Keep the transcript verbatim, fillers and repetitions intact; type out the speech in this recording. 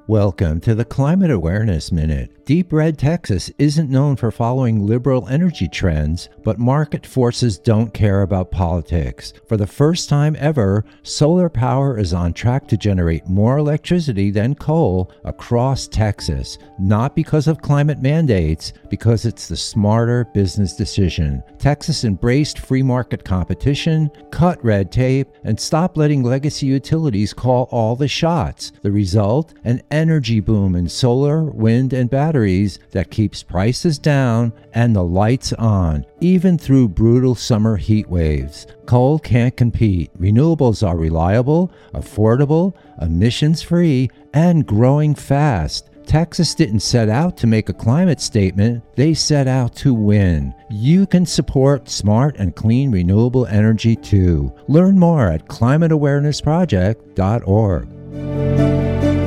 Welcome to the Climate Awareness Minute. Deep Red Texas isn't known for following liberal energy trends, but market forces don't care about politics. For the first time ever, solar power is on track to generate more electricity than coal across Texas, not because of climate mandates, because it's the smarter business decision. Texas embraced free market competition, cut red tape, and stopped letting legacy utilities call all the shots. The result? An energy boom in solar, wind, and batteries that keeps prices down and the lights on, even through brutal summer heat waves. Coal can't compete. Renewables are reliable, affordable, emissions-free, and growing fast. Texas didn't set out to make a climate statement, they set out to win. You can support smart and clean renewable energy too. Learn more at climate awareness project dot org.